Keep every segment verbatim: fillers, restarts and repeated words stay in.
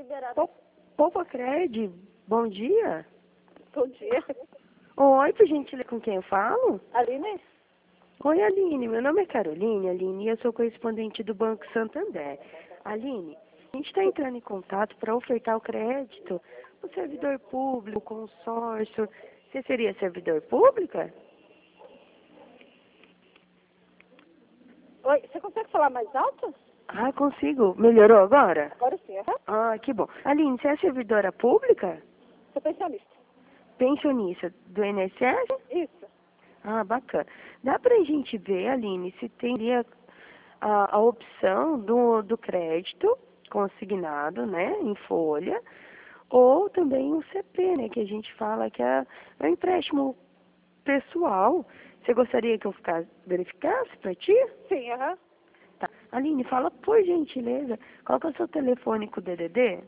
liberado. Opa, Cred, bom dia. Bom dia. Oi, por gentileza, com quem eu falo? Aline? Oi, Aline, meu nome é Caroline, Aline, e eu sou correspondente do Banco Santander. Aline, a gente está entrando em contato para ofertar o crédito no servidor público, consórcio. Você seria servidor pública? Oi, você consegue falar mais alto? Ah, consigo. Melhorou agora? Agora sim, aham. Ah, que bom. Aline, você é servidora pública? Sou pensionista. Pensionista do I N S S? Isso. Ah, bacana. Dá pra gente ver, Aline, se teria a, a opção do, do crédito consignado, né, em folha, ou também o C P, né, que a gente fala que é, é um empréstimo pessoal. Você gostaria que eu ficasse, verificasse para ti? Sim, aham. Tá. Aline, fala por gentileza, qual que é o seu telefone com o D D D?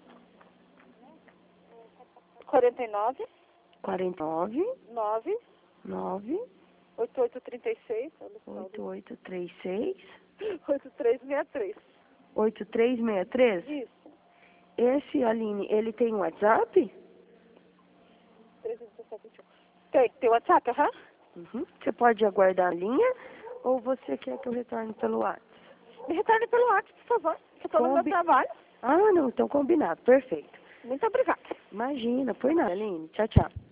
quarenta e nove, quarenta e nove, nove, nove, oitenta e oito, trinta e seis, oito oito três seis, oitenta e três sessenta e três. oito três seis três. Isso. Esse, Aline, ele tem WhatsApp? treze, dezessete, vinte e um. Tem, tem WhatsApp, aham? Uhum. Você pode aguardar a linha ou você quer que eu retorne pelo WhatsApp? Me retorne pelo WhatsApp, por favor. Que eu tô no meu Combi... trabalho. Ah, não, então combinado, perfeito. Muito obrigada. Imagina, por nada, Aline. Tchau, tchau.